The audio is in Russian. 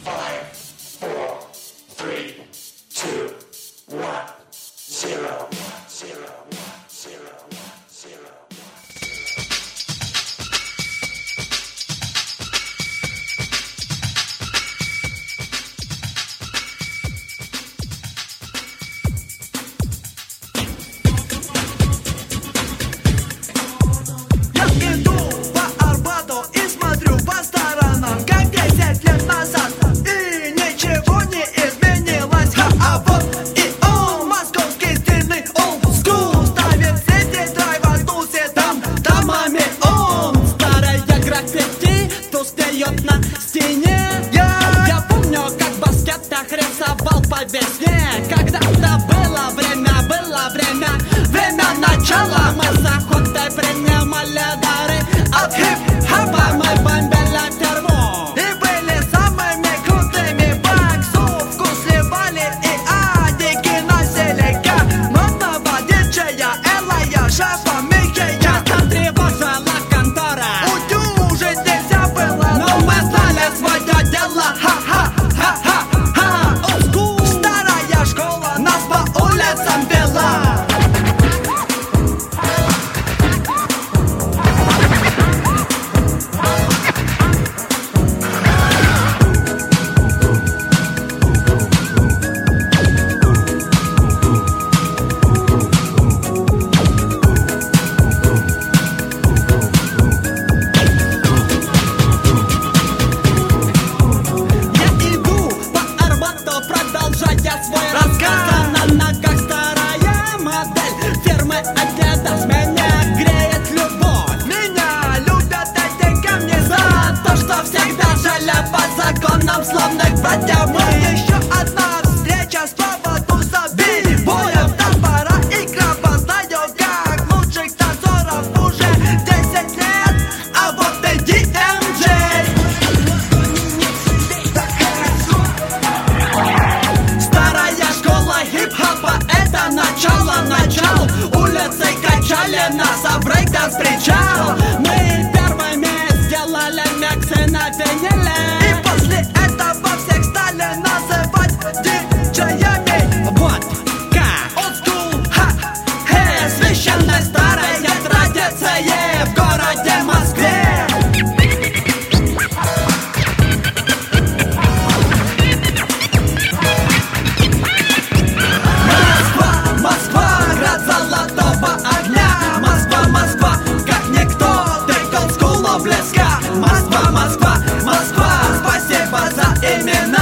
5, 4, 3, 2, 1, 0, 0, 0, 0. На стене я помню, как баскет так рисовал по весне. Когда-то было время, время начала. Мы с охотой принимали дары от хип-хопа. Мы бомбили термо и были самыми крутыми. Боксовку сливали и адики носили. Модного диджея Элая, шефа Микея. Часто тревожила контора. Удюжить нельзя было, но мы знали свое дело. Ха-ха-ха-ха-ха. Олдскул. Старая школа нас по улицам вела. Продолжая свой рассказ, на ногах старая модель фирмы Adidas. Меня греет любовь, меня любят эти камни за то, что всегда жили по законам славных братьев. Мы еще одна встреча с поводу забей боев. Топора и краба, знаю как лучших танцоров уже 10 лет. А вот и DMJ. Хип-хопа — это начало. Улицы качали нас, а брейк-данс причал. Мы первыми сделали миксы на виниле. И после этого всех стали называть диджеями. Вот как олдскул, священной старой традиции в городе Москве. Москва, спасибо за имена.